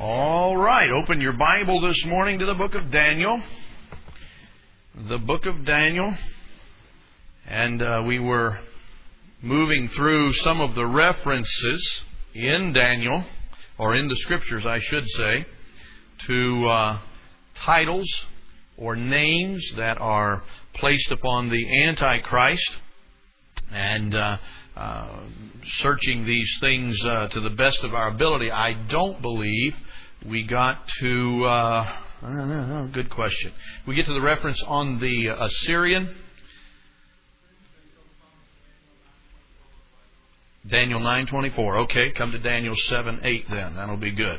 All right, open your Bible this morning to the book of Daniel. The book of Daniel. And we were moving through some of the references in Daniel, or in the Scriptures, I should say, to titles or names that are placed upon the Antichrist. And searching these things to the best of our ability, I don't believe we got to... good question. We get to the reference on the Assyrian. Daniel 9:24. Okay, come to Daniel 7:8 then. That'll be good.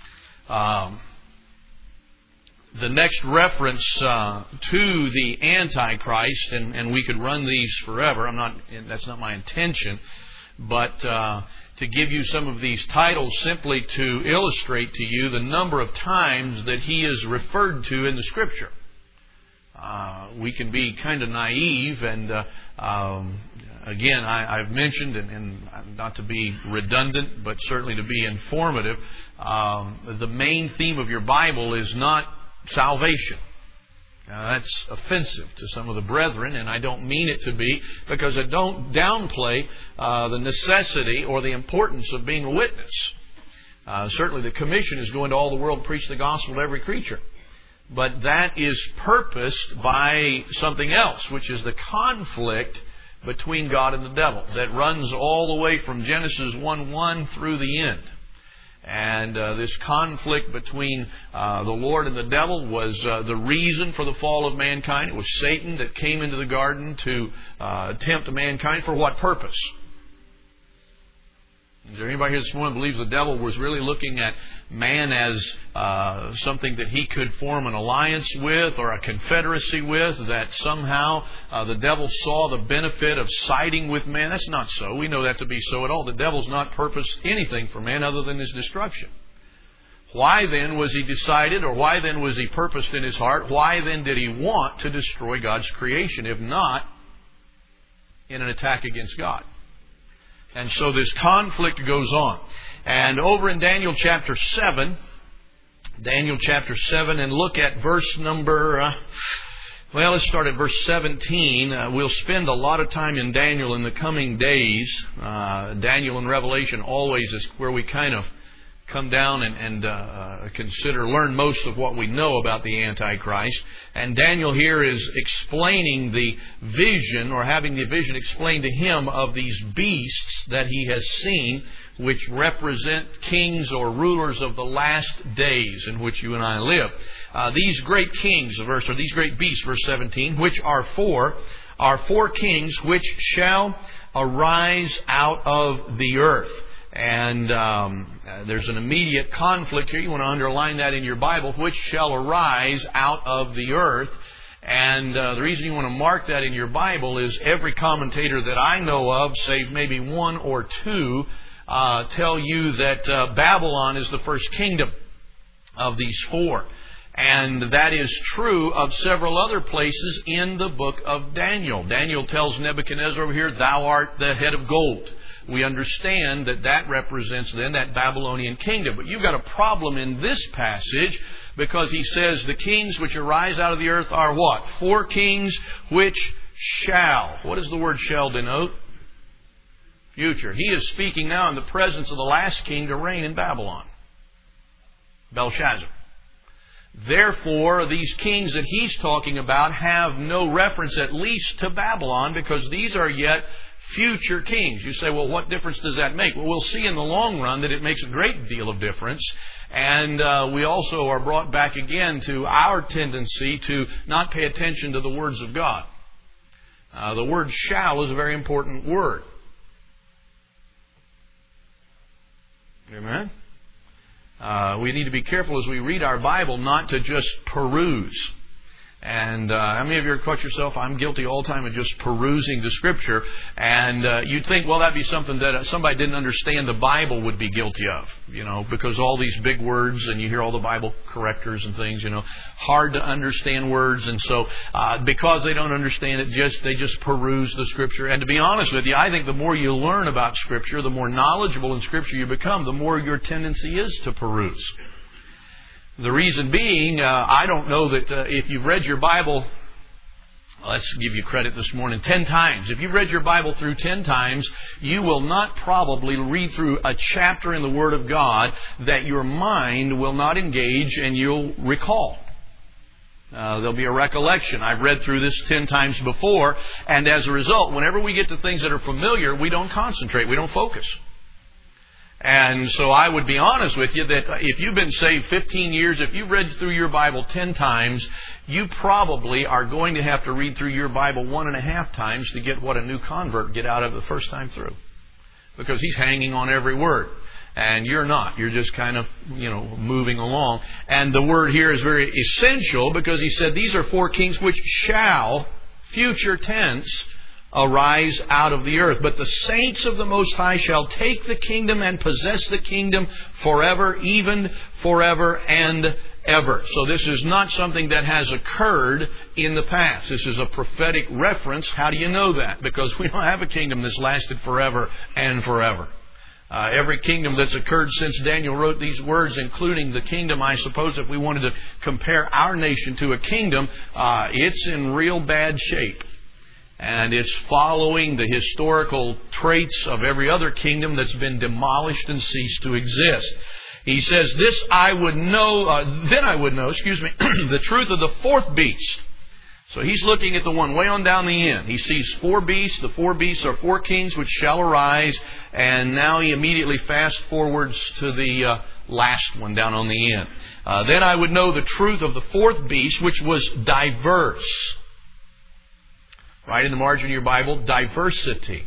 The next reference to the Antichrist, and we could run these forever. That's not my intention, but to give you some of these titles simply to illustrate to you the number of times that he is referred to in the Scripture. We can be kind of naive, and again, I've mentioned, and not to be redundant, but certainly to be informative, the main theme of your Bible is not salvation. Now, that's offensive to some of the brethren, and I don't mean it to be, because I don't downplay the necessity or the importance of being a witness. Certainly the commission is going to all the world, preach the gospel to every creature. But that is purposed by something else, which is the conflict between God and the devil that runs all the way from Genesis 1:1 through the end. And this conflict between the Lord and the devil was the reason for the fall of mankind. It was Satan that came into the garden to tempt mankind. For what purpose? Is there anybody here this morning who believes the devil was really looking at man as something that he could form an alliance with or a confederacy with, that somehow the devil saw the benefit of siding with man? That's not so. We know that to be so at all. The devil's not purposed anything for man other than his destruction. Why then was he decided, or why then was he purposed in his heart? Why then did he want to destroy God's creation, if not in an attack against God? And so this conflict goes on. And over in Daniel chapter 7, and look at verse number, let's start at verse 17. We'll spend a lot of time in Daniel in the coming days. Daniel and Revelation always is where we kind of come down and learn most of what we know about the Antichrist. And Daniel here is explaining the vision, or having the vision explained to him, of these beasts that he has seen, which represent kings or rulers of the last days in which you and I live. These great kings, these great beasts, verse 17, which are four kings which shall arise out of the earth. And there's an immediate conflict here. You want to underline that in your Bible, which shall arise out of the earth. And the reason you want to mark that in your Bible is every commentator that I know of, save maybe one or two, tell you that Babylon is the first kingdom of these four. And that is true of several other places in the book of Daniel. Daniel tells Nebuchadnezzar over here, "Thou art the head of gold." We understand that represents then that Babylonian kingdom. But you've got a problem in this passage, because he says the kings which arise out of the earth are what? Four kings which shall. What does the word shall denote? Future. He is speaking now in the presence of the last king to reign in Babylon, Belshazzar. Therefore, these kings that he's talking about have no reference at least to Babylon, because these are yet future kings. You say, well, what difference does that make? Well, we'll see in the long run that it makes a great deal of difference. And we also are brought back again to our tendency to not pay attention to the words of God. The word shall is a very important word. Amen? We need to be careful as we read our Bible not to just peruse. And how many of you have caught yourself? I'm guilty all the time of just perusing the Scripture. And you'd think, well, that'd be something that somebody didn't understand the Bible would be guilty of. Because all these big words, and you hear all the Bible correctors and things, hard to understand words. And so because they don't understand it, they just peruse the Scripture. And to be honest with you, I think the more you learn about Scripture, the more knowledgeable in Scripture you become, the more your tendency is to peruse. The reason being, I don't know that if you've read your Bible, let's give you credit this morning, 10 times. If you've read your Bible through 10 times, you will not probably read through a chapter in the Word of God that your mind will not engage and you'll recall. There'll be a recollection. I've read through this 10 times before, and as a result, whenever we get to things that are familiar, we don't concentrate, we don't focus. And so I would be honest with you that if you've been saved 15 years, if you've read through your Bible 10 times, you probably are going to have to read through your Bible 1.5 times to get what a new convert get out of the first time through. Because he's hanging on every word. And you're not. You're just kind of, moving along. And the word here is very essential because he said these are 4 kings which shall, future tense, arise out of the earth. But the saints of the Most High shall take the kingdom and possess the kingdom forever, even forever and ever. So this is not something that has occurred in the past. This is a prophetic reference. How do you know that? Because we don't have a kingdom that's lasted forever and forever. Every kingdom that's occurred since Daniel wrote these words, including the kingdom, I suppose, if we wanted to compare our nation to a kingdom, it's in real bad shape. And it's following the historical traits of every other kingdom that's been demolished and ceased to exist. He says, then I would know, the truth of the 4th beast. So he's looking at the one way on down the end. He sees 4 beasts. The 4 beasts are 4 kings which shall arise. And now he immediately fast forwards to the last one down on the end. Then I would know the truth of the 4th beast, which was diverse. Right in the margin of your Bible, diversity.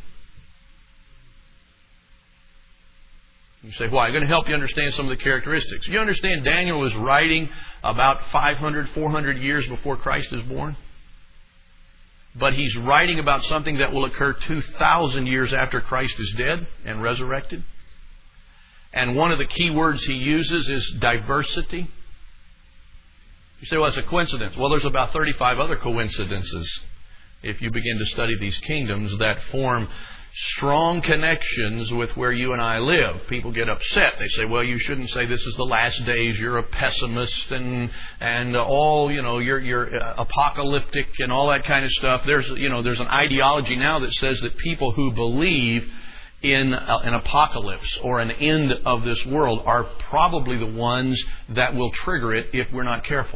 You say, why? I'm going to help you understand some of the characteristics. You understand Daniel was writing about 500, 400 years before Christ is born? But he's writing about something that will occur 2,000 years after Christ is dead and resurrected. And one of the key words he uses is diversity. You say, well, it's a coincidence. Well, there's about 35 other coincidences, if you begin to study these kingdoms, that form strong connections with where you and I live. People get upset. They say, well, you shouldn't say this is the last days. You're a pessimist and all, you're apocalyptic and all that kind of stuff. There's an ideology now that says that people who believe in an apocalypse or an end of this world are probably the ones that will trigger it if we're not careful.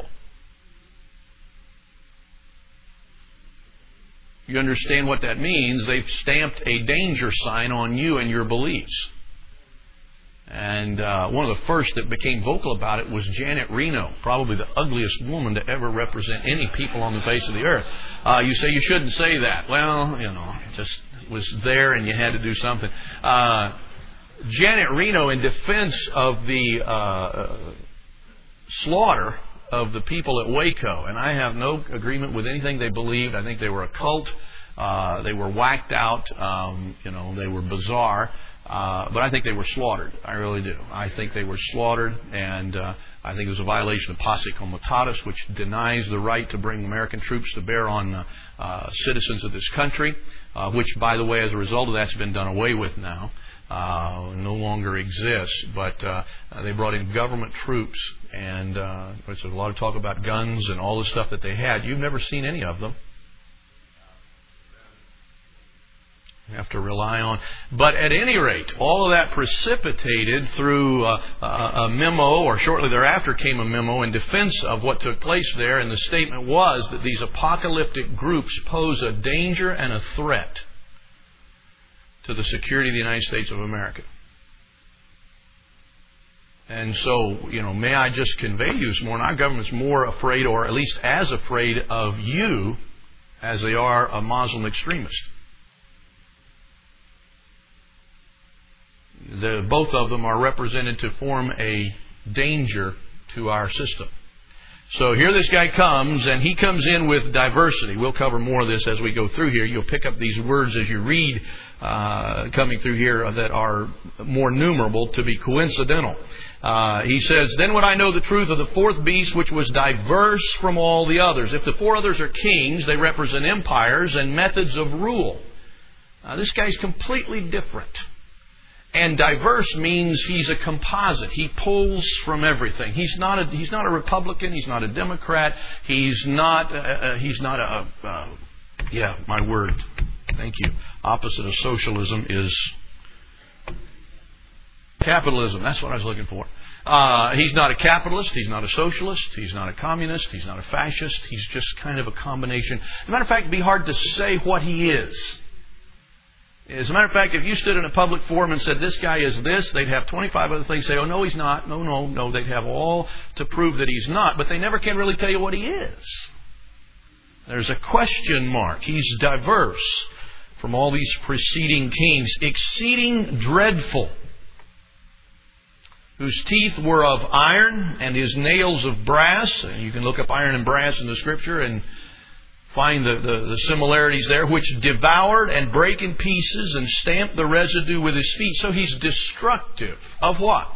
You understand what that means? They've stamped a danger sign on you and your beliefs. And one of the first that became vocal about it was Janet Reno, probably the ugliest woman to ever represent any people on the face of the earth. You say you shouldn't say that. Well, just was there and you had to do something. Janet Reno, in defense of the slaughter of the people at Waco, and I have no agreement with anything they believed. I think they were a cult. They were whacked out. They were bizarre. But I think they were slaughtered. I really do. I think they were slaughtered, and I think it was a violation of Posse Comitatus, which denies the right to bring American troops to bear on citizens of this country, which, by the way, as a result of that's been done away with now. No longer exists, but they brought in government troops, and there's a lot of talk about guns and all the stuff that they had. You've never seen any of them. You have to rely on. But at any rate, all of that precipitated through a memo, or shortly thereafter came a memo in defense of what took place there, and the statement was that these apocalyptic groups pose a danger and a threat to the security of the United States of America. And so, may I just convey to you this morning, our government's more afraid, or at least as afraid of you as they are a Muslim extremist. Both of them are represented to form a danger to our system. So here this guy comes, and he comes in with diversity. We'll cover more of this as we go through here. You'll pick up these words as you read coming through here that are more numerable to be coincidental. He says, then would I know the truth of the 4th beast, which was diverse from all the others. If the 4 others are kings, they represent empires and methods of rule. This guy's completely different. And diverse means he's a composite. He pulls from everything. He's not a Republican. He's not a Democrat. My word. Thank you. Opposite of socialism is capitalism. That's what I was looking for. He's not a capitalist. He's not a socialist. He's not a communist. He's not a fascist. He's just kind of a combination. As a matter of fact, it'd be hard to say what he is. As a matter of fact, if you stood in a public forum and said, this guy is this, they'd have 25 other things say, oh, no, he's not. No. They'd have all to prove that he's not. But they never can really tell you what he is. There's a question mark. He's diverse from all these preceding kings. Exceeding dreadful, whose teeth were of iron and his nails of brass. And you can look up iron and brass in the Scripture and find the similarities there, which devoured and break in pieces and stamped the residue with his feet. So he's destructive. Of what?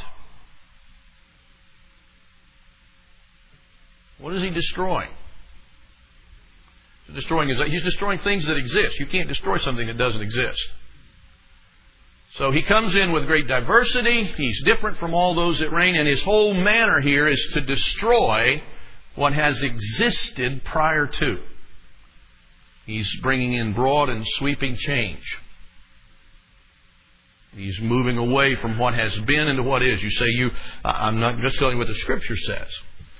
What is he destroying? He's destroying things that exist. You can't destroy something that doesn't exist. So he comes in with great diversity. He's different from all those that reign. And his whole manner here is to destroy what has existed prior to. He's bringing in broad and sweeping change. He's moving away from what has been into what is. You say, I'm not just telling you what the Scripture says.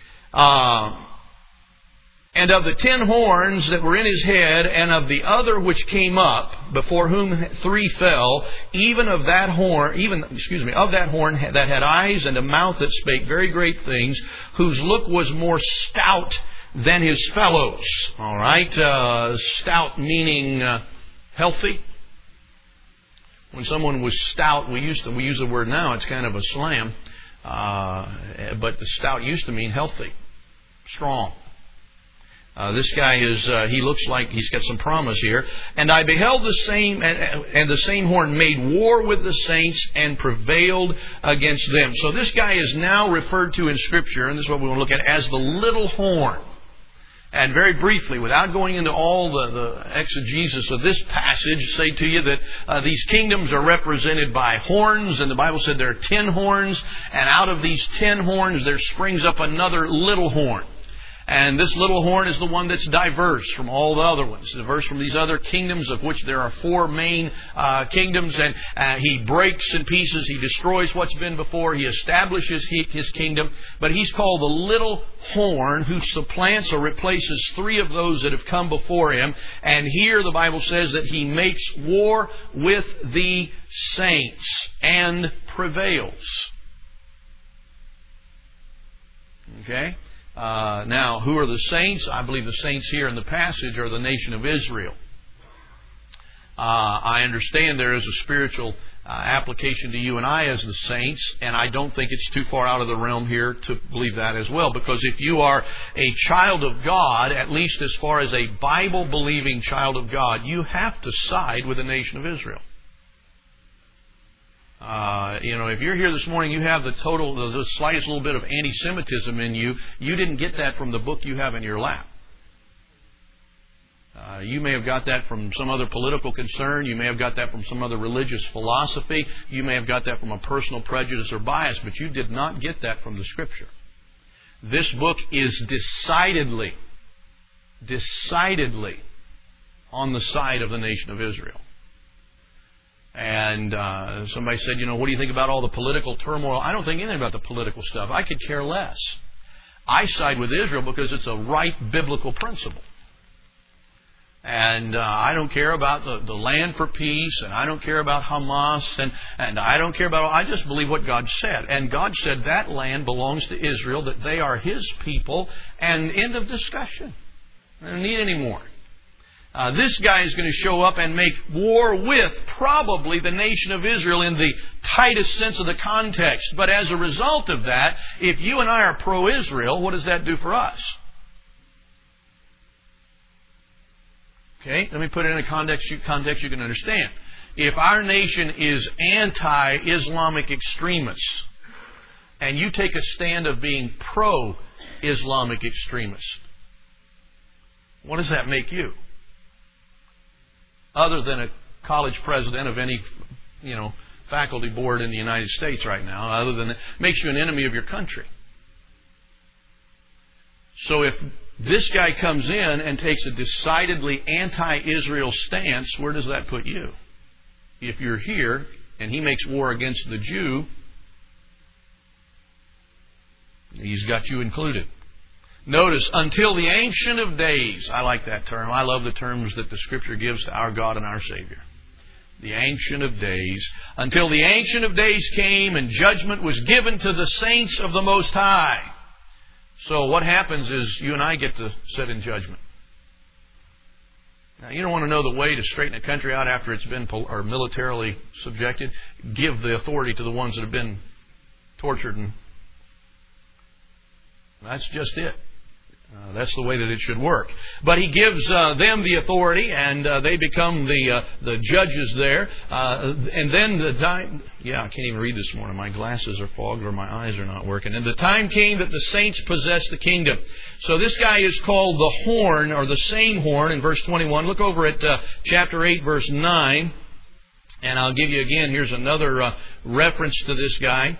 And of the 10 horns that were in his head, and of the other which came up, before whom 3 fell, even of that horn that had eyes and a mouth that spake very great things, whose look was more stout than his fellows. All right, stout meaning healthy. When someone was stout, we use the word now. It's kind of a slam, but the stout used to mean healthy, strong. This guy he looks like he's got some promise here. And I beheld the same, and the same horn made war with the saints and prevailed against them. So this guy is now referred to in Scripture, and this is what we want to look at, as the little horn. And very briefly, without going into all the exegesis of this passage, say to you that these kingdoms are represented by horns, and the Bible said there are 10 horns, and out of these 10 horns there springs up another little horn. And this little horn is the one that's diverse from all the other ones. Diverse from these other kingdoms, of which there are 4 main kingdoms. And he breaks in pieces. He destroys what's been before. He establishes his kingdom. But he's called the little horn, who supplants or replaces 3 of those that have come before him. And here the Bible says that he makes war with the saints and prevails. Okay? Now, who are the saints? I believe the saints here in the passage are the nation of Israel. I understand there is a spiritual application to you and I as the saints, and I don't think it's too far out of the realm here to believe that as well. Because if you are a child of God, at least as far as a Bible-believing child of God, you have to side with the nation of Israel. If you're here this morning, you have the slightest little bit of anti-Semitism in you. You didn't get that from the book you have in your lap. You may have got that from some other political concern. You may have got that from some other religious philosophy. You may have got that from a personal prejudice or bias, but you did not get that from the Scripture. This book is decidedly on the side of the nation of Israel. And somebody said, what do you think about all the political turmoil? I don't think anything about the political stuff. I could care less. I side with Israel because it's a right biblical principle. And I don't care about the land for peace, and I don't care about Hamas, and I don't care about... I just believe what God said. And God said that land belongs to Israel, that they are His people, and end of discussion. I don't need any more. This guy is going to show up and make war with probably the nation of Israel in the tightest sense of the context. But as a result of that, if you and I are pro-Israel, what does that do for us? Okay, let me put it in a context you can understand. If our nation is anti-Islamic extremists, and you take a stand of being pro-Islamic extremist, what does that make you? Other than a college president of any, faculty board in the United States right now, other than it makes you an enemy of your country. So if this guy comes in and takes a decidedly anti-Israel stance, where does that put you? If you're here and he makes war against the Jew, he's got you included. Notice, until the Ancient of Days. I like that term. I love the terms that the Scripture gives to our God and our Savior. The Ancient of Days. Until the Ancient of Days came and judgment was given to the saints of the Most High. So what happens is you and I get to sit in judgment. Now, you don't want to know the way to straighten a country out after it's been militarily subjected. Give the authority to the ones that have been tortured. And that's just it. That's the way that it should work. But He gives them the authority, and they become the judges there. And then the time... Yeah, I can't even read this morning. My glasses are fogged or my eyes are not working. And the time came that the saints possessed the kingdom. So this guy is called the horn, or the same horn, in verse 21. Look over at chapter 8, verse 9. And I'll give you again, here's another reference to this guy.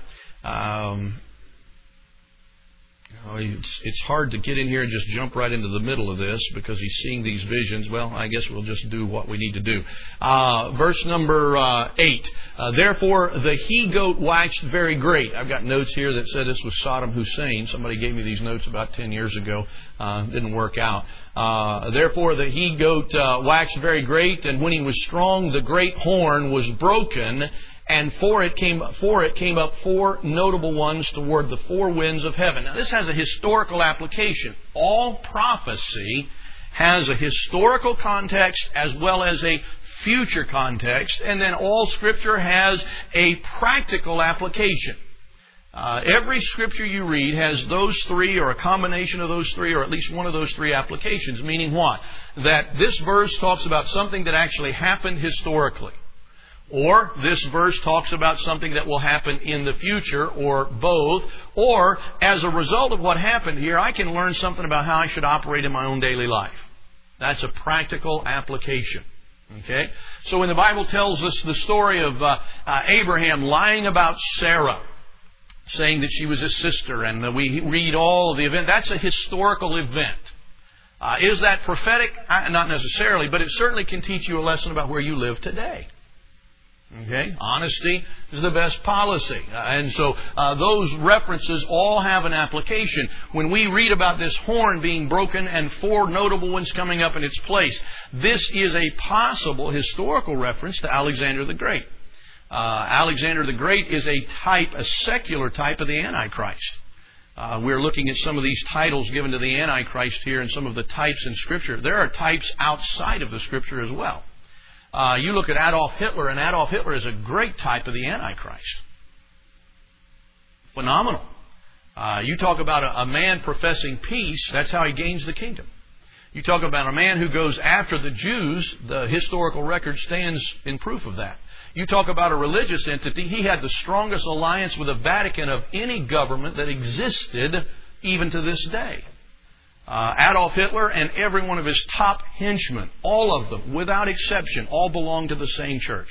It's hard to get in here and just jump right into the middle of this because he's seeing these visions. Well, I guess we'll just do what we need to do. Verse number 8. Therefore the he-goat waxed very great. I've got notes here that said this was Saddam Hussein. Somebody gave me these notes about 10 years ago. Didn't work out. Therefore the he-goat waxed very great, and when he was strong, the great horn was broken, and for it came up four notable ones toward the four winds of heaven. Now, this has a historical application. All prophecy has a historical context as well as a future context, and then all Scripture has a practical application. Every Scripture you read has those three, or a combination of those three, or at least one of those three applications, meaning what? That this verse talks about something that actually happened historically. Or this verse talks about something that will happen in the future, or both. Or, as a result of what happened here, I can learn something about how I should operate in my own daily life. That's a practical application. Okay? So when the Bible tells us the story of Abraham lying about Sarah, saying that she was his sister, and we read all of the event, that's a historical event. Is that prophetic? Not necessarily, but it certainly can teach you a lesson about where you live today. Okay, honesty is the best policy. And so those references all have an application. When we read about this horn being broken and four notable ones coming up in its place, this is a possible historical reference to Alexander the Great. Alexander the Great is a type, a secular type of the Antichrist. We're looking at some of these titles given to the Antichrist here and some of the types in Scripture. There are types outside of the Scripture as well. You look at Adolf Hitler, and Adolf Hitler is a great type of the Antichrist. Phenomenal. You talk about a man professing peace, that's how he gains the kingdom. You talk about a man who goes after the Jews, the historical record stands in proof of that. You talk about a religious entity, he had the strongest alliance with the Vatican of any government that existed even to this day. Adolf Hitler and every one of his top henchmen, all of them, without exception, all belonged to the same church.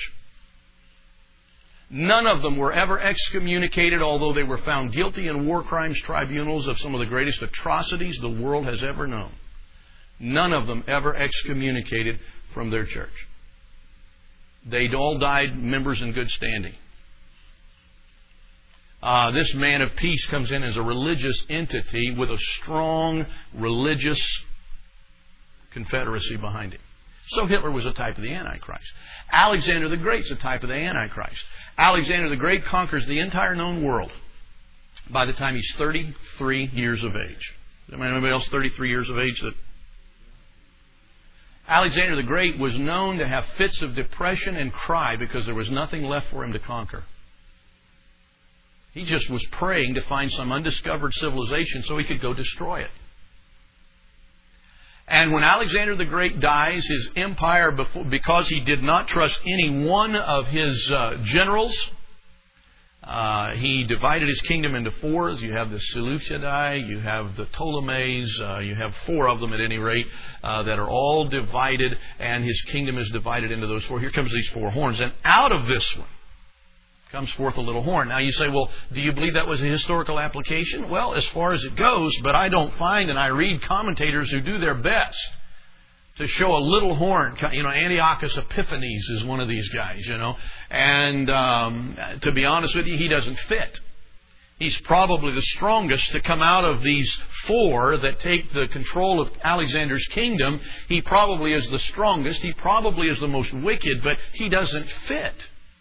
None of them were ever excommunicated, although they were found guilty in war crimes tribunals of some of the greatest atrocities the world has ever known. None of them ever excommunicated from their church. They'd all died members in good standing. This man of peace comes in as a religious entity with a strong religious confederacy behind him. So Hitler was a type of the Antichrist. Alexander the Great is a type of the Antichrist. Alexander the Great conquers the entire known world by the time he's 33 years of age. Anybody else 33 years of age? Alexander the Great was known to have fits of depression and cry because there was nothing left for him to conquer. He just was praying to find some undiscovered civilization so he could go destroy it. And when Alexander the Great dies, his empire, because he did not trust any one of his generals, he divided his kingdom into fours. You have the Seleucidae, you have the Ptolemies, you have four of them at any rate, that are all divided, and his kingdom is divided into those four. Here comes these four horns. And out of this one, Comes forth a little horn. Now you say, well, do you believe that was a historical application? Well, as far as it goes, but I don't find, and I read commentators who do their best to show a little horn. Antiochus Epiphanes is one of these guys, And to be honest with you, he doesn't fit. He's probably the strongest to come out of these four that take the control of Alexander's kingdom. He probably is the strongest. He probably is the most wicked, but he doesn't fit.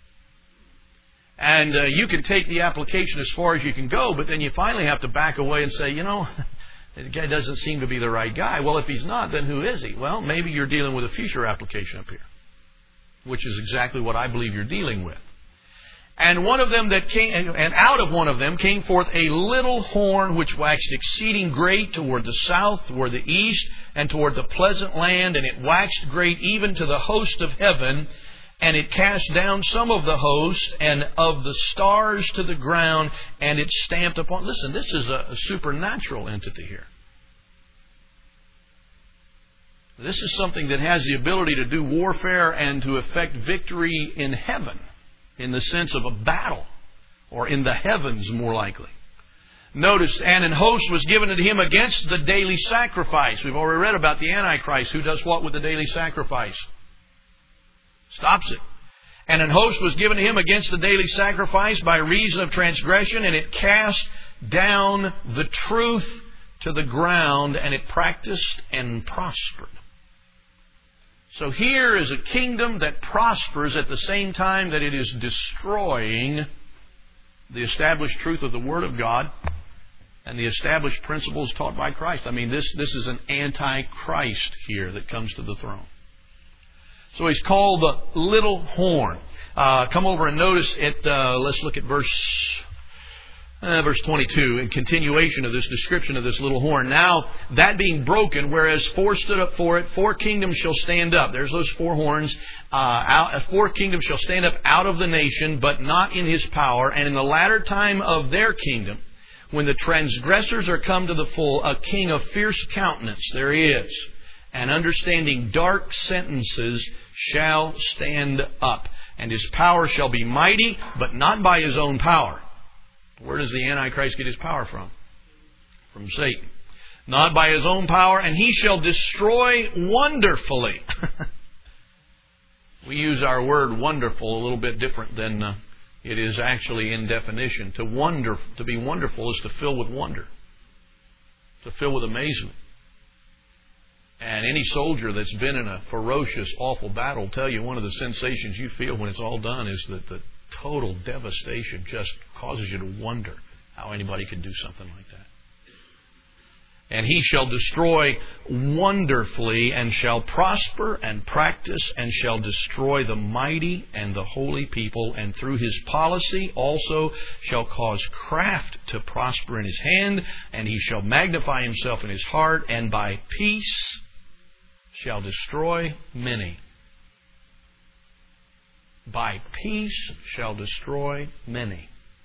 And you can take the application as far as you can go, but then you finally have to back away and say, the guy doesn't seem to be the right guy. Well, if he's not, then who is he? Well, maybe you're dealing with a future application up here, which is exactly what I believe you're dealing with. And one of them that came, and out of one of them came forth a little horn which waxed exceeding great toward the south, toward the east, and toward the pleasant land, and it waxed great even to the host of heaven. And it cast down some of the host and of the stars to the ground, and it stamped upon. Listen, this is a supernatural entity here. This is something that has the ability to do warfare and to effect victory in heaven, in the sense of a battle, or in the heavens more likely. Notice, and an host was given to him against the daily sacrifice. We've already read about the Antichrist, who does what with the daily sacrifice? Stops it. And an host was given to him against the daily sacrifice by reason of transgression, and it cast down the truth to the ground, and it practiced and prospered. So here is a kingdom that prospers at the same time that it is destroying the established truth of the Word of God and the established principles taught by Christ. I mean, this is an antichrist here that comes to the throne. So he's called the little horn. Come over and notice it. Let's look at verse 22, in continuation of this description of this little horn. Now, that being broken, whereas four stood up for it, four kingdoms shall stand up. There's those four horns. Four kingdoms shall stand up out of the nation, but not in his power. And in the latter time of their kingdom, when the transgressors are come to the full, a king of fierce countenance there is, and understanding dark sentences shall stand up. And his power shall be mighty, but not by his own power. Where does the Antichrist get his power from? From Satan. Not by his own power, and he shall destroy wonderfully. We use our word wonderful a little bit different than it is actually in definition. To be wonderful is to fill with wonder. To fill with amazement. And any soldier that's been in a ferocious, awful battle will tell you one of the sensations you feel when it's all done is that the total devastation just causes you to wonder how anybody could do something like that. And he shall destroy wonderfully, and shall prosper and practice, and shall destroy the mighty and the holy people, and through his policy also shall cause craft to prosper in his hand, and he shall magnify himself in his heart, and by peace shall destroy many. By peace shall destroy many.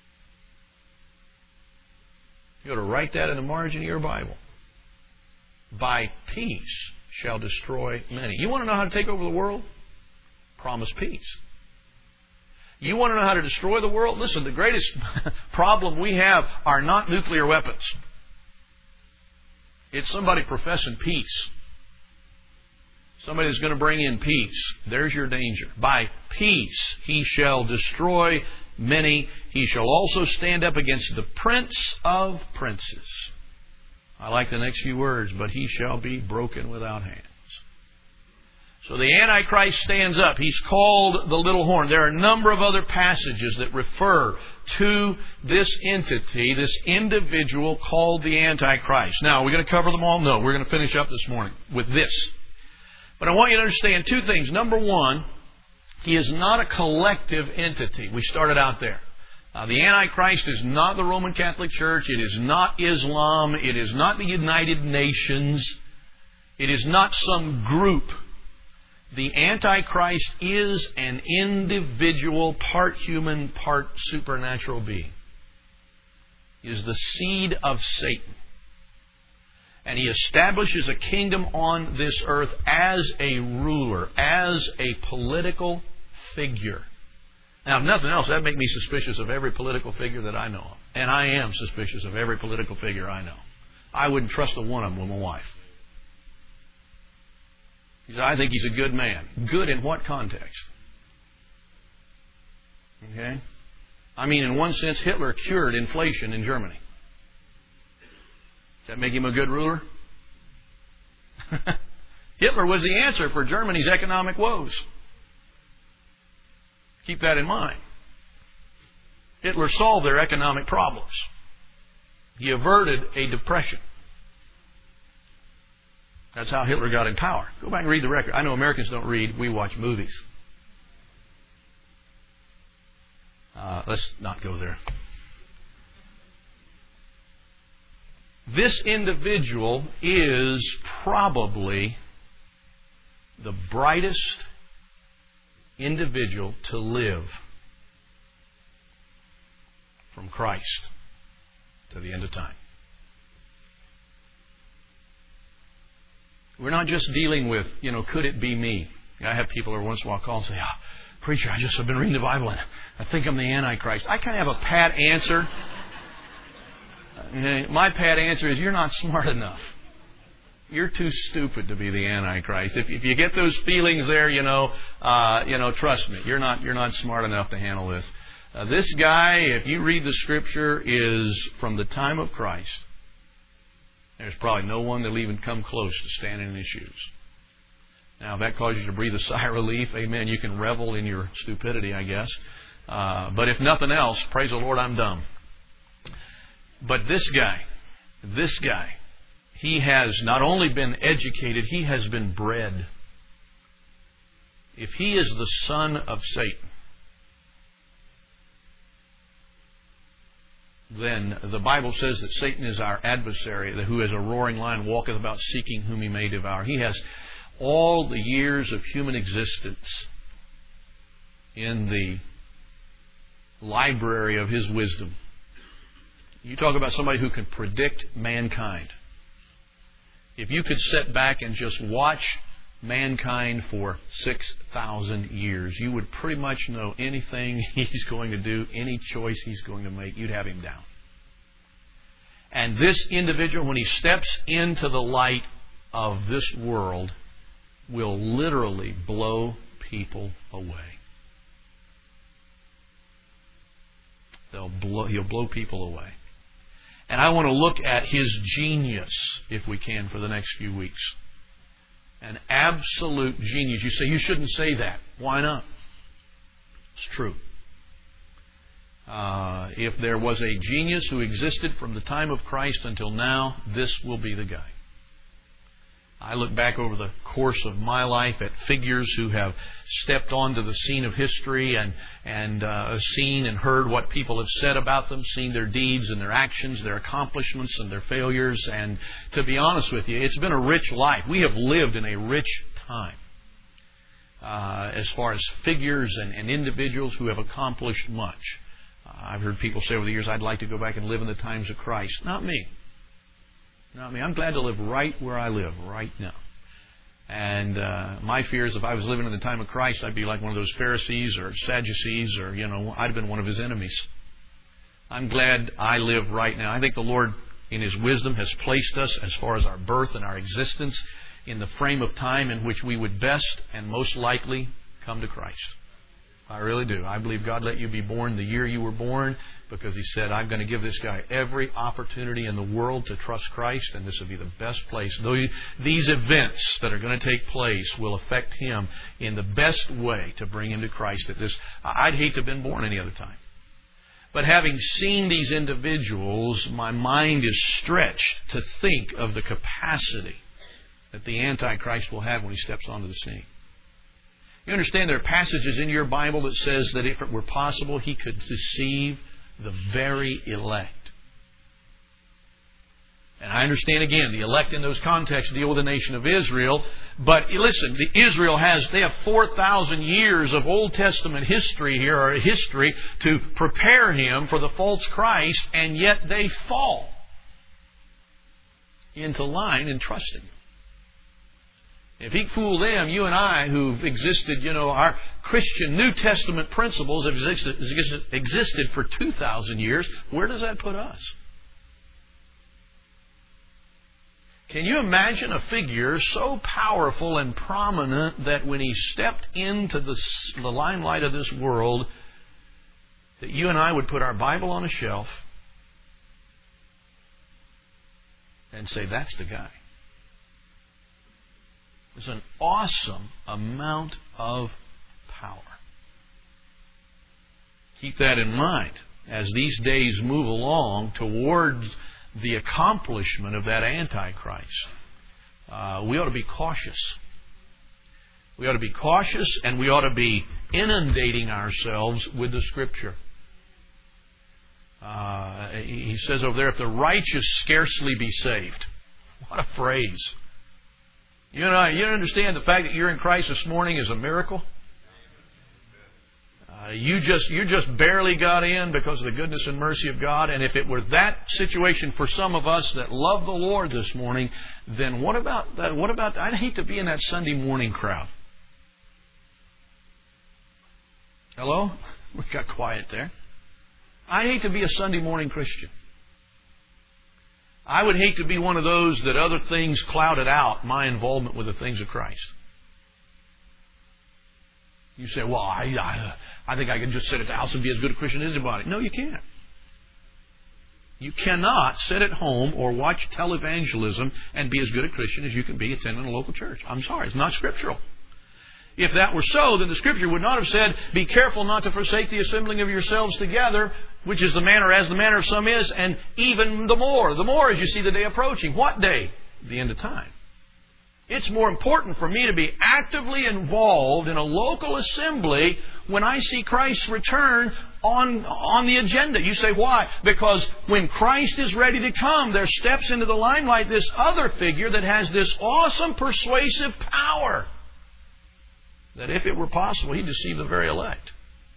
You ought to write that in the margin of your Bible. By peace shall destroy many. You want to know how to take over the world? Promise peace. You want to know how to destroy the world? Listen, the greatest problem we have are not nuclear weapons. It's somebody professing peace. Somebody that's going to bring in peace. There's your danger. By peace he shall destroy many. He shall also stand up against the prince of princes. I like the next few words. But he shall be broken without hands. So the Antichrist stands up. He's called the little horn. There are a number of other passages that refer to this entity, this individual called the Antichrist. Now, are we going to cover them all? No. We're going to finish up this morning with this. But I want you to understand two things. Number one, he is not a collective entity. We started out there. The Antichrist is not the Roman Catholic Church. It is not Islam. It is not the United Nations. It is not some group. The Antichrist is an individual, part human, part supernatural being. He is the seed of Satan. And he establishes a kingdom on this earth as a ruler, as a political figure. Now, if nothing else, that'd make me suspicious of every political figure that I know of. And I am suspicious of every political figure I know. I wouldn't trust a one of them with my wife. Because I think he's a good man. Good in what context? Okay? I mean, in one sense, Hitler cured inflation in Germany. Does that make him a good ruler? Hitler was the answer for Germany's economic woes. Keep that in mind. Hitler solved their economic problems. He averted a depression. That's how Hitler got in power. Go back and read the record. I know Americans don't read. We watch movies. Let's not go there. This individual is probably the brightest individual to live from Christ to the end of time. We're not just dealing with, could it be me? I have people every once in a while call and say, preacher, I just have been reading the Bible and I think I'm the Antichrist. I kind of have a pat answer. My pat answer is, you're not smart enough. You're too stupid to be the Antichrist. If you get those feelings there, trust me, you're not smart enough to handle this. This guy, if you read the Scripture, is from the time of Christ. There's probably no one that'll even come close to standing in his shoes. Now, if that causes you to breathe a sigh of relief, amen, you can revel in your stupidity, I guess. But if nothing else, praise the Lord, I'm dumb. But this guy, he has not only been educated, he has been bred. If he is the son of Satan, then the Bible says that Satan is our adversary, who as a roaring lion walketh about seeking whom he may devour. He has all the years of human existence in the library of his wisdom. You talk about somebody who can predict mankind. If you could sit back and just watch mankind for 6,000 years, you would pretty much know anything he's going to do, any choice he's going to make. You'd have him down. And this individual, when he steps into the light of this world, will literally blow people away. He'll blow people away. And I want to look at his genius, if we can, for the next few weeks. An absolute genius. You say, you shouldn't say that. Why not? It's true. If there was a genius who existed from the time of Christ until now, this will be the guy. I look back over the course of my life at figures who have stepped onto the scene of history and seen and heard what people have said about them, seen their deeds and their actions, their accomplishments and their failures. And to be honest with you, it's been a rich life. We have lived in a rich time as far as figures and individuals who have accomplished much. I've heard people say over the years, I'd like to go back and live in the times of Christ. Not me. Not me. I'm glad to live right where I live right now. And my fear is if I was living in the time of Christ, I'd be like one of those Pharisees or Sadducees or, I'd have been one of his enemies. I'm glad I live right now. I think the Lord, in His wisdom, has placed us, as far as our birth and our existence, in the frame of time in which we would best and most likely come to Christ. I really do. I believe God let you be born the year you were born because He said, I'm going to give this guy every opportunity in the world to trust Christ, and this will be the best place. These events that are going to take place will affect him in the best way to bring him to Christ at this. I'd hate to have been born any other time. But having seen these individuals, my mind is stretched to think of the capacity that the Antichrist will have when he steps onto the scene. You understand there are passages in your Bible that says that if it were possible, he could deceive the very elect. And I understand, again, the elect in those contexts deal with the nation of Israel. But listen, they have 4,000 years of Old Testament history here, or history, to prepare him for the false Christ, and yet they fall into line in trusting him. If he fooled them, you and I, who've existed, our Christian New Testament principles have existed for 2,000 years, where does that put us? Can you imagine a figure so powerful and prominent that when he stepped into the limelight of this world, that you and I would put our Bible on a shelf and say, that's the guy? There's an awesome amount of power. Keep that in mind as these days move along towards the accomplishment of that Antichrist. We ought to be cautious. We ought to be cautious, and we ought to be inundating ourselves with the Scripture. He says over there, if the righteous scarcely be saved. What a phrase. You understand the fact that you're in Christ this morning is a miracle? You just barely got in because of the goodness and mercy of God. And if it were that situation for some of us that love the Lord this morning, then what about that? I'd hate to be in that Sunday morning crowd. Hello? We got quiet there. I'd hate to be a Sunday morning Christian. I would hate to be one of those that other things clouded out my involvement with the things of Christ. You say, well, I think I can just sit at the house and be as good a Christian as anybody. No, you can't. You cannot sit at home or watch televangelism and be as good a Christian as you can be attending a local church. I'm sorry, it's not scriptural. If that were so, then the Scripture would not have said, be careful not to forsake the assembling of yourselves together, which is the manner as the manner of some is, and even the more as you see the day approaching. What day? The end of time. It's more important for me to be actively involved in a local assembly when I see Christ's return on the agenda. You say, why? Because when Christ is ready to come, there steps into the limelight this other figure that has this awesome persuasive power that if it were possible, he'd deceive the very elect.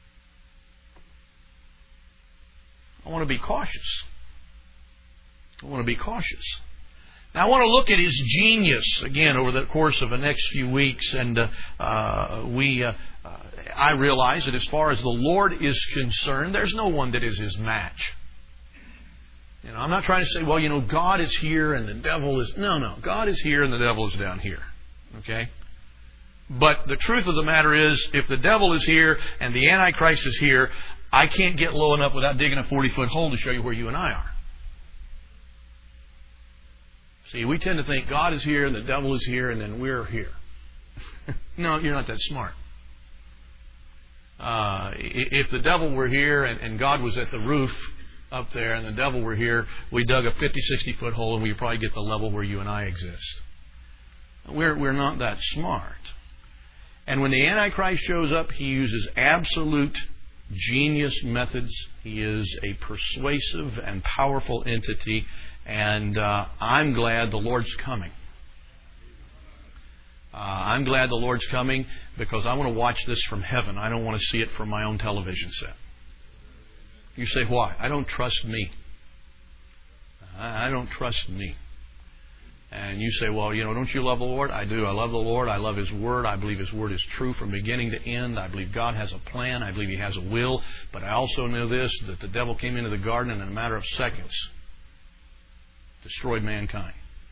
I want to be cautious. Now, I want to look at his genius again over the course of the next few weeks, and I realize that as far as the Lord is concerned, there's no one that is his match. I'm not trying to say, well, God is here and the devil is... No. God is here and the devil is down here. Okay? But the truth of the matter is, if the devil is here and the Antichrist is here, I can't get low enough without digging a 40-foot hole to show you where you and I are. See, we tend to think God is here and the devil is here and then we're here. No, you're not that smart. If the devil were here and God was at the roof up there and the devil were here, we dug a 50, 60-foot hole and we'd probably get the level where you and I exist. We're not that smart. And when the Antichrist shows up, he uses absolute genius methods. He is a persuasive and powerful entity. And I'm glad the Lord's coming. I'm glad the Lord's coming because I want to watch this from heaven. I don't want to see it from my own television set. You say, why? I don't trust me. I don't trust me. And you say, well, don't you love the Lord? I do. I love the Lord. I love His Word. I believe His Word is true from beginning to end. I believe God has a plan. I believe He has a will. But I also know this, that the devil came into the garden and in a matter of seconds destroyed mankind.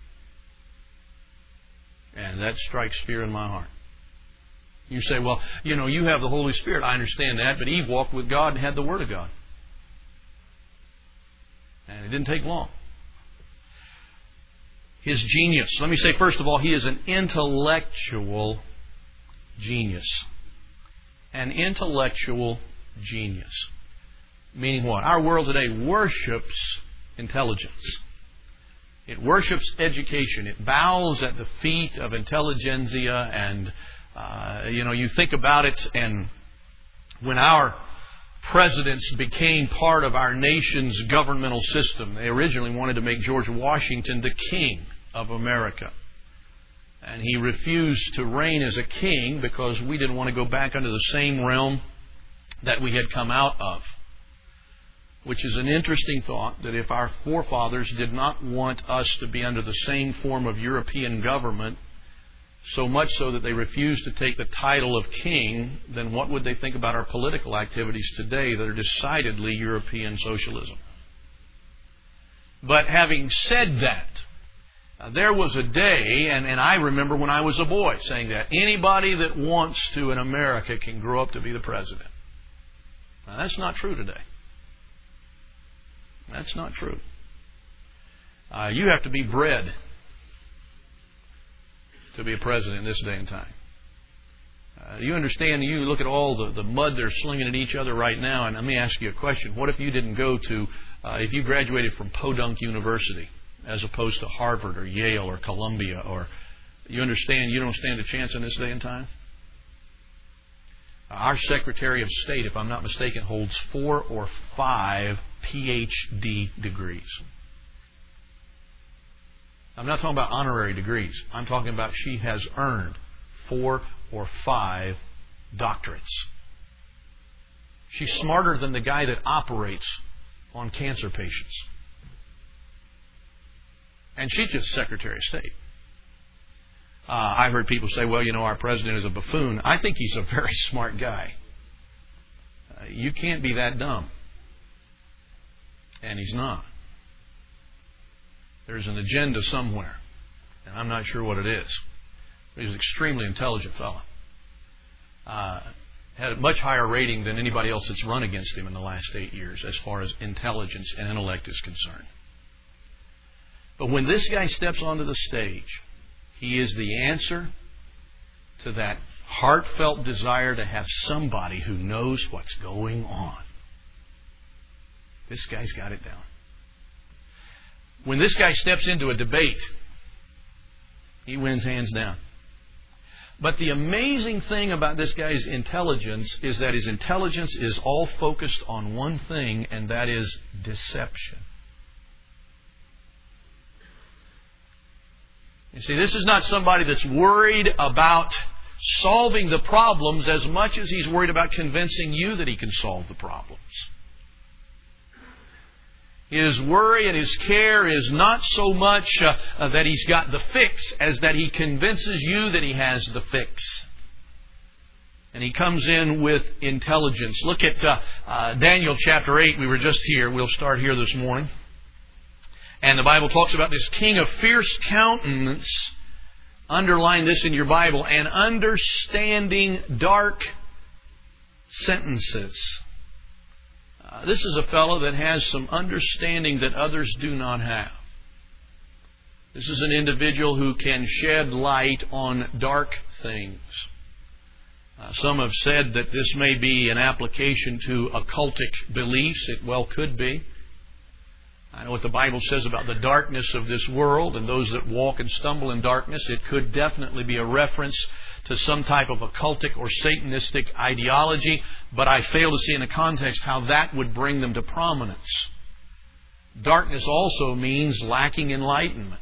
And that strikes fear in my heart. You say, well, you have the Holy Spirit. I understand that. But Eve walked with God and had the Word of God. And it didn't take long. His genius. Let me say, first of all, he is an intellectual genius. An intellectual genius. Meaning what? Our world today worships intelligence. It worships education. It bows at the feet of intelligentsia. And, you think about it, and when our presidents became part of our nation's governmental system, they originally wanted to make George Washington the king of America. And he refused to reign as a king because we didn't want to go back under the same realm that we had come out of. Which is an interesting thought, that if our forefathers did not want us to be under the same form of European government, so much so that they refuse to take the title of king, then what would they think about our political activities today that are decidedly European socialism? But having said that, there was a day, and I remember when I was a boy saying that, anybody that wants to in America can grow up to be the president. Now, that's not true today. That's not true. You have to be bred to be a president in this day and time. You understand, you look at all the mud they're slinging at each other right now, and let me ask you a question. What if you didn't go to, if you graduated from Podunk University as opposed to Harvard or Yale or Columbia, or you understand you don't stand a chance in this day and time? Our Secretary of State, if I'm not mistaken, holds 4 or 5 PhD degrees. I'm not talking about honorary degrees. I'm talking about she has earned 4 or 5 doctorates. She's smarter than the guy that operates on cancer patients. And she's just Secretary of State. I've heard people say, well, our president is a buffoon. I think he's a very smart guy. You can't be that dumb. And he's not. There's an agenda somewhere, and I'm not sure what it is. But he's an extremely intelligent fellow. Had a much higher rating than anybody else that's run against him in the last 8 years as far as intelligence and intellect is concerned. But when this guy steps onto the stage, he is the answer to that heartfelt desire to have somebody who knows what's going on. This guy's got it down. When this guy steps into a debate, he wins hands down. But the amazing thing about this guy's intelligence is that his intelligence is all focused on one thing, and that is deception. You see, this is not somebody that's worried about solving the problems as much as he's worried about convincing you that he can solve the problems. His worry and his care is not so much that he's got the fix as that he convinces you that he has the fix. And he comes in with intelligence. Look at Daniel chapter 8. We were just here. We'll start here this morning. And the Bible talks about this king of fierce countenance. Underline this in your Bible. And understanding dark sentences. This is a fellow that has some understanding that others do not have. This is an individual who can shed light on dark things. Some have said that this may be an application to occultic beliefs. It well could be. I know what the Bible says about the darkness of this world and those that walk and stumble in darkness. It could definitely be a reference to some type of occultic or Satanistic ideology, but I fail to see in the context how that would bring them to prominence. Darkness also means lacking enlightenment.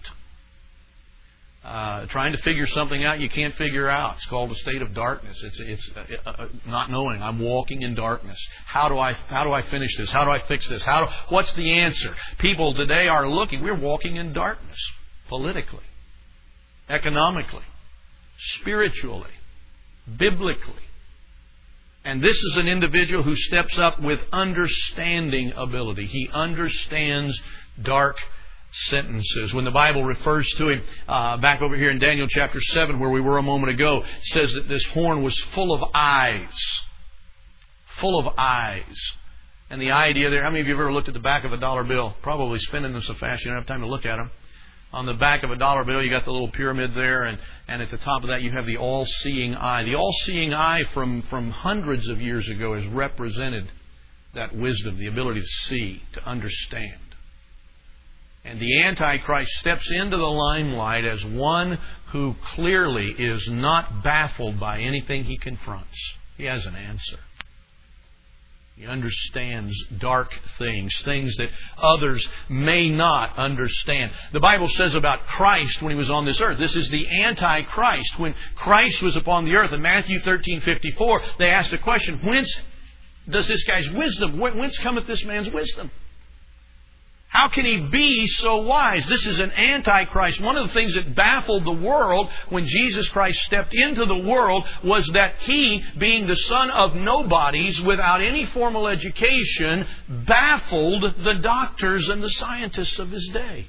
Trying to figure something out you can't figure out. It's called a state of darkness. It's not knowing. I'm walking in darkness. How do I finish this? How do I fix this? What's the answer? People today are looking. We're walking in darkness politically, economically, spiritually, biblically. And this is an individual who steps up with understanding ability. He understands dark sentences. When the Bible refers to him, back over here in Daniel chapter 7, where we were a moment ago, it says that this horn was full of eyes. Full of eyes. And the idea there, how many of you have ever looked at the back of a dollar bill? Probably spinning them so fast you don't have time to look at them. On the back of a dollar bill, you got the little pyramid there, and at the top of that you have the all-seeing eye. The all-seeing eye from hundreds of years ago has represented that wisdom, the ability to see, to understand. And the Antichrist steps into the limelight as one who clearly is not baffled by anything he confronts. He has an answer. He understands dark things, things that others may not understand. The Bible says about Christ when He was on this earth, this is the Antichrist. When Christ was upon the earth, in Matthew 13:54, they asked the question, whence does this guy's wisdom, whence cometh this man's wisdom? How can He be so wise? This is an antichrist. One of the things that baffled the world when Jesus Christ stepped into the world was that He, being the son of nobodies without any formal education, baffled the doctors and the scientists of His day.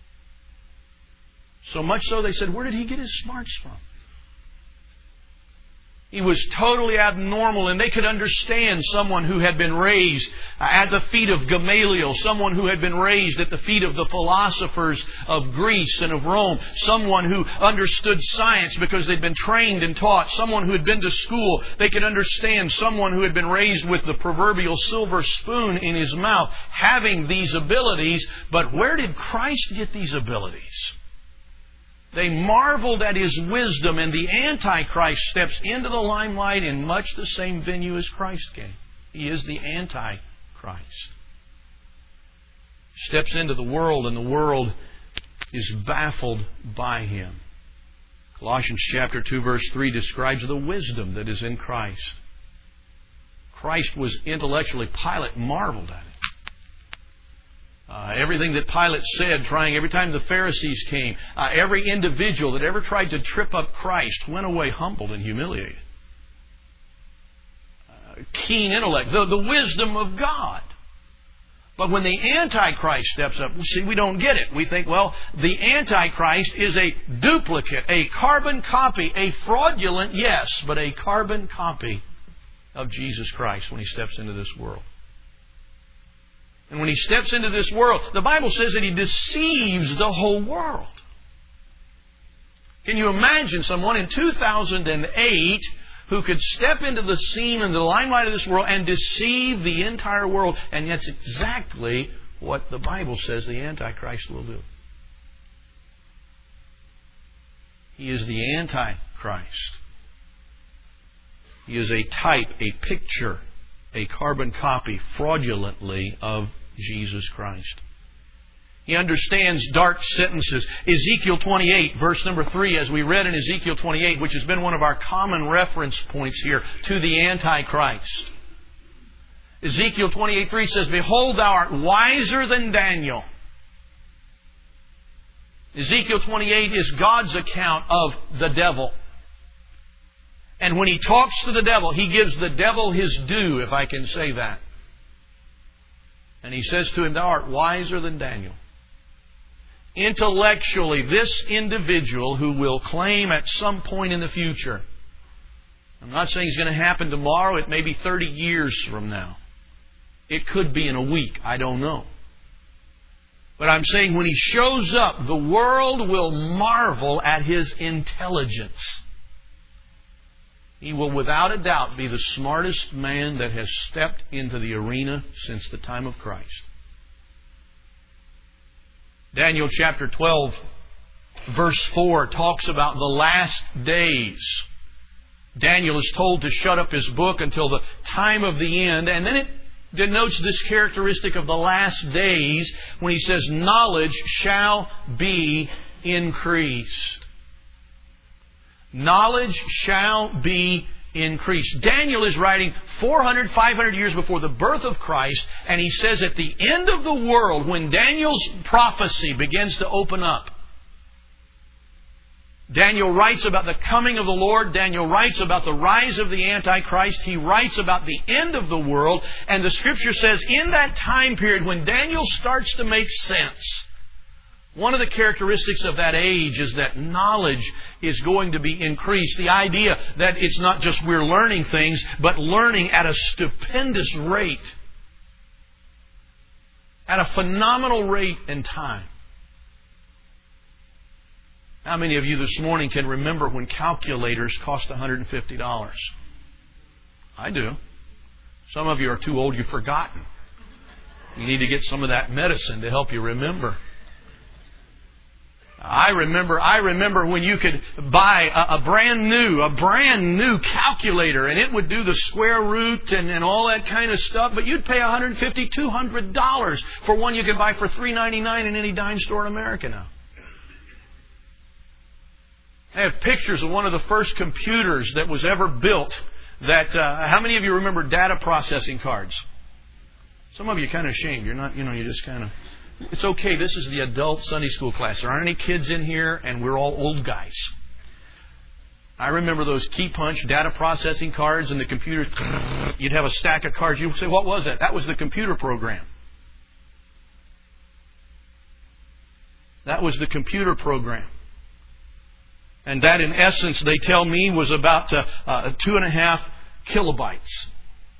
So much so they said, where did He get His smarts from? He was totally abnormal, and they could understand someone who had been raised at the feet of Gamaliel, someone who had been raised at the feet of the philosophers of Greece and of Rome, someone who understood science because they'd been trained and taught, someone who had been to school. They could understand someone who had been raised with the proverbial silver spoon in his mouth, having these abilities. But where did Christ get these abilities? They marveled at His wisdom, and the Antichrist steps into the limelight in much the same venue as Christ came. He is the Antichrist. Steps into the world, and the world is baffled by Him. Colossians chapter 2, verse 3 describes the wisdom that is in Christ. Christ was intellectually, Pilate marveled at it. Everything that Pilate said, trying every time the Pharisees came, every individual that ever tried to trip up Christ went away humbled and humiliated. Keen intellect, the wisdom of God. But when the Antichrist steps up, see, we don't get it. We think, well, the Antichrist is a duplicate, a carbon copy, a fraudulent, yes, but a carbon copy of Jesus Christ when He steps into this world. And when He steps into this world, the Bible says that He deceives the whole world. Can you imagine someone in 2008 who could step into the scene and the limelight of this world and deceive the entire world? And that's exactly what the Bible says the Antichrist will do. He is the Antichrist. He is a type, a picture, a carbon copy, fraudulently, of Jesus Christ. He understands dark sentences. Ezekiel 28, verse number 3, as we read in Ezekiel 28, which has been one of our common reference points here to the Antichrist. Ezekiel 28:3 says, Behold, thou art wiser than Daniel. Ezekiel 28 is God's account of the devil. And when He talks to the devil, He gives the devil his due, if I can say that. And He says to him, Thou art wiser than Daniel. Intellectually, this individual who will claim at some point in the future, I'm not saying it's going to happen tomorrow, it may be 30 years from now. It could be in a week, I don't know. But I'm saying when He shows up, the world will marvel at His intelligence. He will without a doubt be the smartest man that has stepped into the arena since the time of Christ. Daniel chapter 12, verse 4 talks about the last days. Daniel is told to shut up his book until the time of the end, and then it denotes this characteristic of the last days when he says, knowledge shall be increased. Knowledge shall be increased. Daniel is writing 400, 500 years before the birth of Christ, and he says at the end of the world, when Daniel's prophecy begins to open up, Daniel writes about the coming of the Lord. Daniel writes about the rise of the Antichrist. He writes about the end of the world. And the Scripture says in that time period when Daniel starts to make sense, one of the characteristics of that age is that knowledge is going to be increased. The idea that it's not just we're learning things, but learning at a stupendous rate. At a phenomenal rate and time. How many of you this morning can remember when calculators cost $150? I do. Some of you are too old, you've forgotten. You need to get some of that medicine to help you remember. I remember when you could buy a brand new calculator, and it would do the square root and all that kind of stuff, but you'd pay $150, $200 for one you could buy for $3.99 in any dime store in America now. I have pictures of one of the first computers that was ever built. How many of you remember data processing cards? Some of you are kind of ashamed. You're not, you're just kind of It's okay. This is the adult Sunday school class. There aren't any kids in here, and we're all old guys. I remember those key punch data processing cards and the computer. You'd have a stack of cards. You'd say, what was that? That was the computer program. That was the computer program. And that, in essence, they tell me, was about 2.5 kilobytes.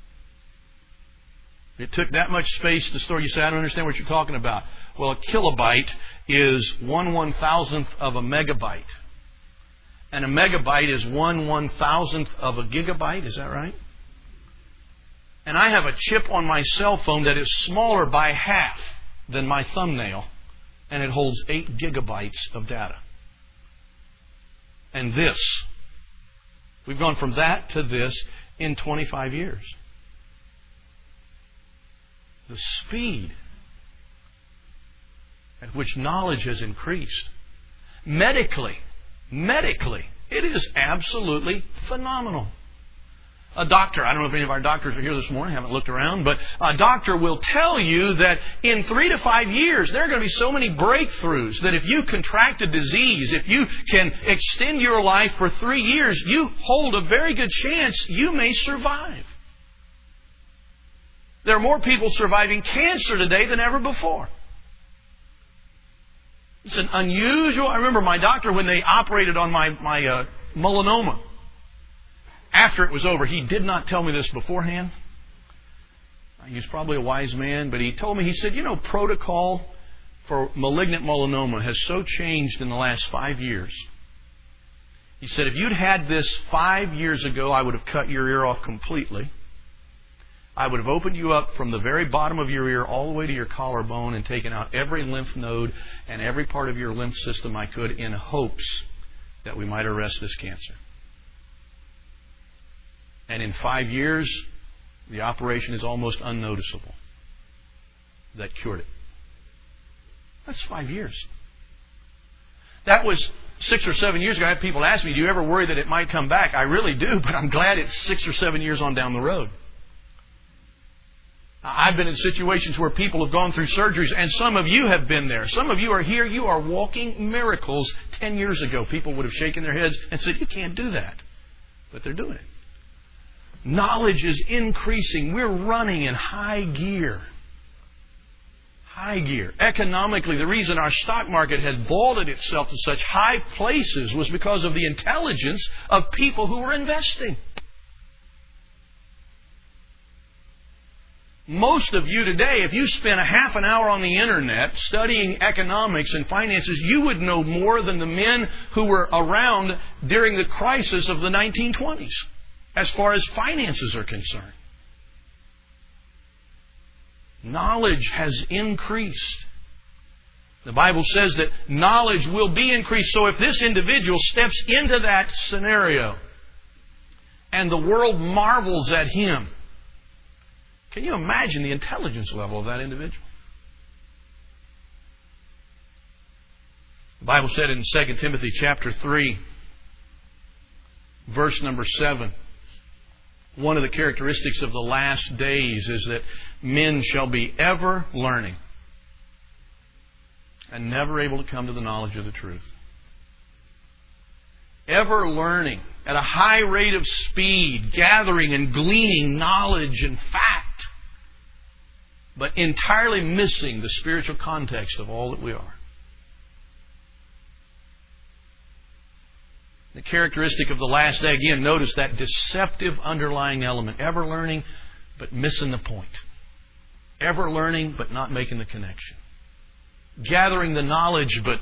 It took that much space to store. You say, I don't understand what you're talking about. Well, a kilobyte is 1/1000th of a megabyte. And a megabyte is 1/1000th of a gigabyte. Is that right? And I have a chip on my cell phone that is smaller by half than my thumbnail. And it holds 8 gigabytes of data. And this. We've gone from that to this in 25 years. The speed at which knowledge has increased. Medically, it is absolutely phenomenal. A doctor, I don't know if any of our doctors are here this morning, I haven't looked around, but a doctor will tell you that in 3 to 5 years, there are going to be so many breakthroughs that if you contract a disease, if you can extend your life for 3 years, you hold a very good chance you may survive. There are more people surviving cancer today than ever before. It's an unusual... I remember my doctor, when they operated on my melanoma, after it was over, he did not tell me this beforehand. He was probably a wise man, but he told me, he said, protocol for malignant melanoma has so changed in the last 5 years. He said, if you'd had this 5 years ago, I would have cut your ear off completely. I would have opened you up from the very bottom of your ear all the way to your collarbone and taken out every lymph node and every part of your lymph system I could, in hopes that we might arrest this cancer. And in 5 years, the operation is almost unnoticeable. That cured it. That's 5 years. That was 6 or 7 years ago. I had people ask me, do you ever worry that it might come back? I really do, but I'm glad it's 6 or 7 years on down the road. I've been in situations where people have gone through surgeries, and some of you have been there. Some of you are here. You are walking miracles. 10 years ago, people would have shaken their heads and said, you can't do that. But they're doing it. Knowledge is increasing. We're running in high gear. High gear. Economically, the reason our stock market has vaulted itself to such high places was because of the intelligence of people who were investing. Most of you today, if you spent a half an hour on the internet studying economics and finances, you would know more than the men who were around during the crisis of the 1920s, as far as finances are concerned. Knowledge has increased. The Bible says that knowledge will be increased. So if this individual steps into that scenario and the world marvels at him, can you imagine the intelligence level of that individual? The Bible said in 2 Timothy chapter 3, verse number 7, one of the characteristics of the last days is that men shall be ever learning and never able to come to the knowledge of the truth. Ever learning at a high rate of speed, gathering and gleaning knowledge and fact, but entirely missing the spiritual context of all that we are. The characteristic of the last day, again, notice that deceptive underlying element. Ever learning, but missing the point. Ever learning, but not making the connection. Gathering the knowledge, but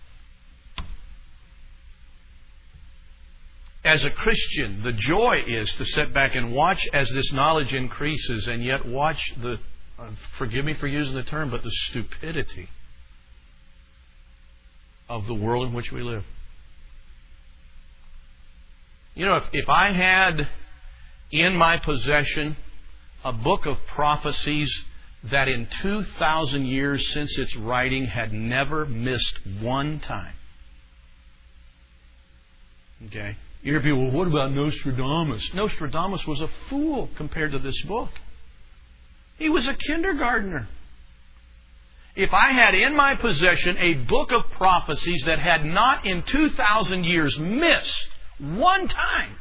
as a Christian, the joy is to sit back and watch as this knowledge increases, and yet watch the, forgive me for using the term, but the stupidity of the world in which we live. You know, if I had in my possession a book of prophecies that in 2,000 years since its writing had never missed one time. Okay? You hear people, well, what about Nostradamus? Nostradamus was a fool compared to this book. He was a kindergartner. if I had in my possession a book of prophecies that had not in 2,000 years missed one time,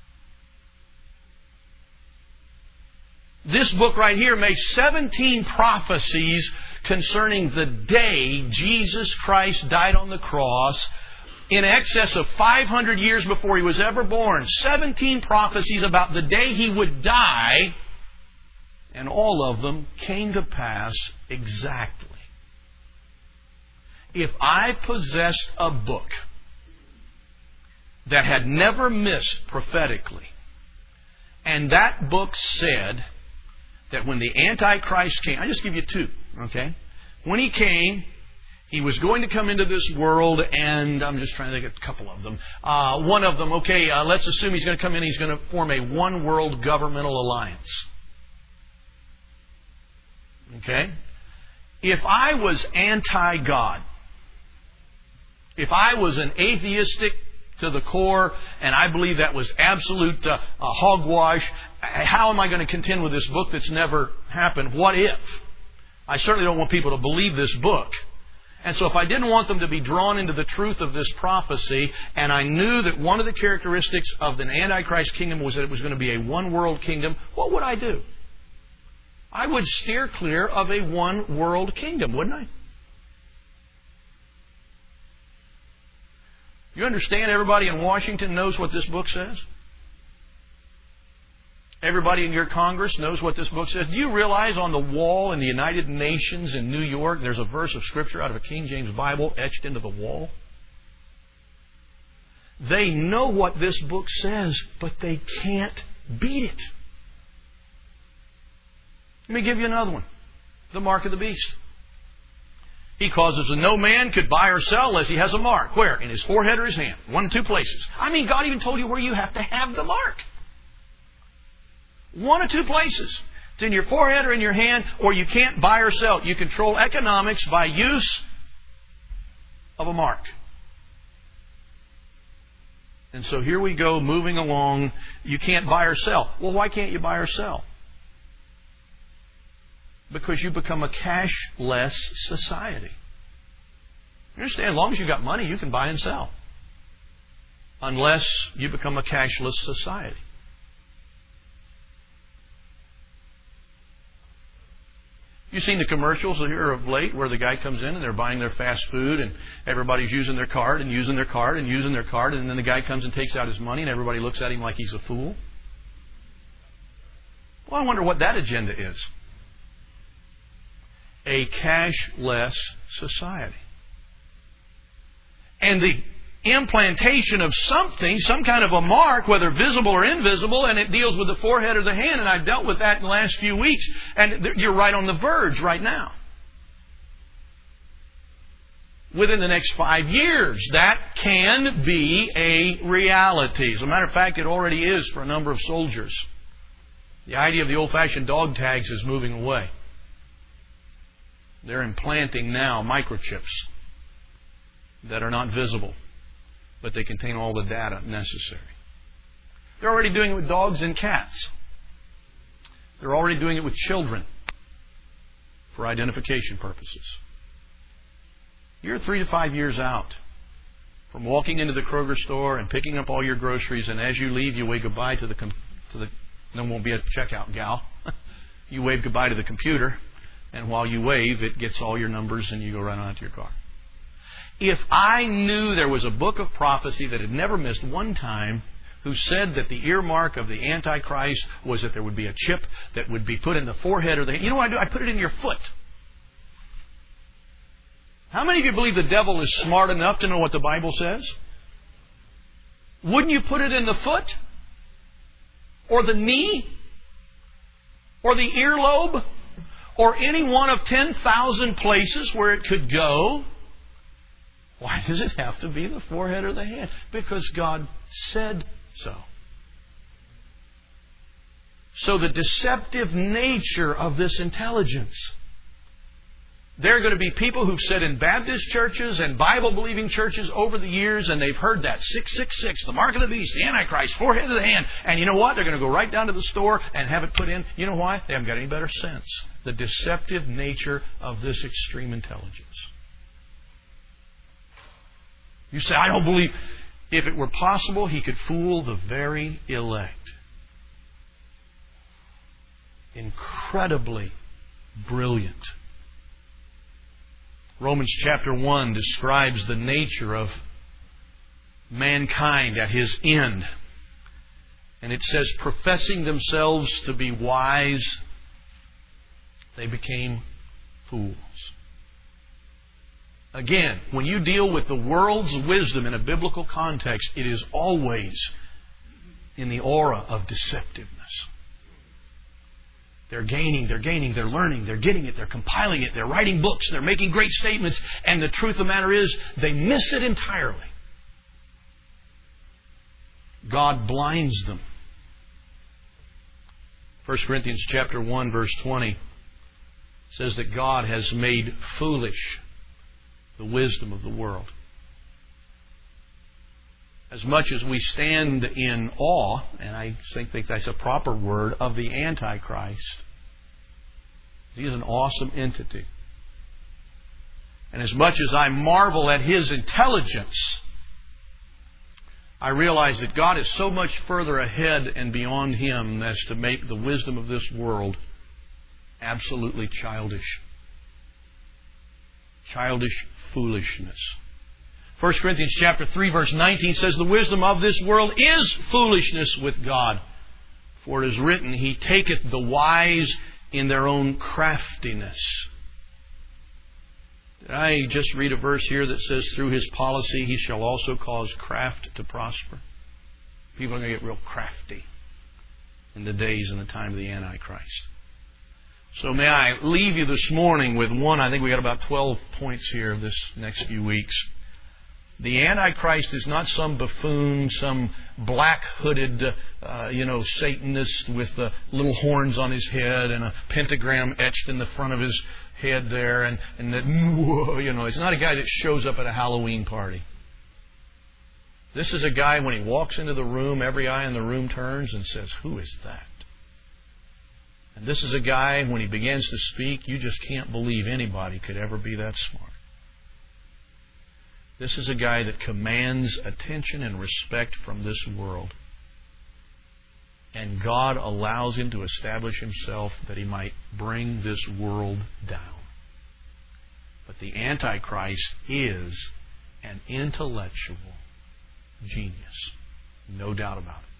this book right here makes 17 prophecies concerning the day Jesus Christ died on the cross, in excess of 500 years before He was ever born. 17 prophecies about the day He would die, and all of them came to pass exactly. If I possessed a book that had never missed prophetically, and that book said that when the Antichrist came, I just give you two, okay? When he came, he was going to come into this world, and I'm just trying to think of a couple of them. One of them, okay, let's assume he's going to come in, he's going to form a one-world governmental alliance. Okay? If I was anti-God, if I was an atheistic to the core, and I believe that was absolute hogwash, how am I going to contend with this book that's never happened? What if? I certainly don't want people to believe this book. And so if I didn't want them to be drawn into the truth of this prophecy, and I knew that one of the characteristics of the Antichrist kingdom was that it was going to be a one-world kingdom, what would I do? I would steer clear of a one-world kingdom, wouldn't I? You understand everybody in Washington knows what this book says? Everybody in your Congress knows what this book says. Do you realize on the wall in the United Nations in New York, there's a verse of Scripture out of a King James Bible etched into the wall? They know what this book says, but they can't beat it. Let me give you another one. The mark of the beast. He causes that no man could buy or sell unless he has a mark. Where? In his forehead or his hand. One of two places. I mean, God even told you where you have to have the mark. One of two places. It's in your forehead or in your hand, or you can't buy or sell. You control economics by use of a mark. And so here we go, moving along. You can't buy or sell. Well, why can't you buy or sell? Because you become a cashless society. You understand? As long as you've got money, you can buy and sell. Unless you become a cashless society. You've seen the commercials here of late where the guy comes in and they're buying their fast food and everybody's using their card and using their card and using their card, and then the guy comes and takes out his money and everybody looks at him like he's a fool. Well, I wonder what that agenda is. A cashless society. And the implantation of something, some kind of a mark, whether visible or invisible, and it deals with the forehead or the hand, and I've dealt with that in the last few weeks, and you're right on the verge right now. Within the next 5 years, that can be a reality. As a matter of fact, it already is for a number of soldiers. The idea of the old-fashioned dog tags is moving away. They're implanting now microchips that are not visible, but they contain all the data necessary. They're already doing it with dogs and cats. They're already doing it with children for identification purposes. You're 3 to 5 years out from walking into the Kroger store and picking up all your groceries, and as you leave, you wave goodbye to the there won't be a checkout gal. You wave goodbye to the computer. And while you wave, it gets all your numbers and you go right on to your car. If I knew there was a book of prophecy that had never missed one time, who said that the earmark of the Antichrist was that there would be a chip that would be put in the forehead or the hand. You know what I do? I put it in your foot. How many of you believe the devil is smart enough to know what the Bible says? Wouldn't you put it in the foot? Or the knee? Or the earlobe? Or any one of 10,000 places where it could go? Why does it have to be the forehead or the hand? Because God said so. So the deceptive nature of this intelligence There are going to be people who've sat in Baptist churches and Bible-believing churches over the years, and they've heard that 666, the mark of the beast, the Antichrist, forehead of the hand. And you know what? They're going to go right down to the store and have it put in. You know why? They haven't got any better sense. The deceptive nature of this extreme intelligence. You say, I don't believe. If it were possible, he could fool the very elect. Incredibly brilliant. Romans chapter 1 describes the nature of mankind at his end. And it says, professing themselves to be wise, they became fools. Again, when you deal with the world's wisdom in a biblical context, it is always in the aura of deceptiveness. They're gaining, they're learning, they're getting it, they're compiling it, they're writing books, they're making great statements, and the truth of the matter is, they miss it entirely. God blinds them. 1 Corinthians chapter 1, verse 20 says that God has made foolish the wisdom of the world. As much as we stand in awe, and I think that's a proper word, of the Antichrist, he is an awesome entity. And as much as I marvel at his intelligence, I realize that God is so much further ahead and beyond him as to make the wisdom of this world absolutely childish. Childish foolishness. 1 Corinthians chapter 3 verse 19 says, the wisdom of this world is foolishness with God. For it is written, He taketh the wise in their own craftiness. Did I just read a verse here that says, through His policy He shall also cause craft to prosper? People are going to get real crafty in the days and the time of the Antichrist. So may I leave you this morning with one, I think we got about 12 points here this next few weeks. The Antichrist is not some buffoon, some black-hooded, Satanist with little horns on his head and a pentagram etched in the front of his head there. And that, it's not a guy that shows up at a Halloween party. This is a guy, when he walks into the room, every eye in the room turns and says, who is that? And this is a guy, when he begins to speak, you just can't believe anybody could ever be that smart. This is a guy that commands attention and respect from this world. And God allows him to establish himself that he might bring this world down. But the Antichrist is an intellectual genius. No doubt about it.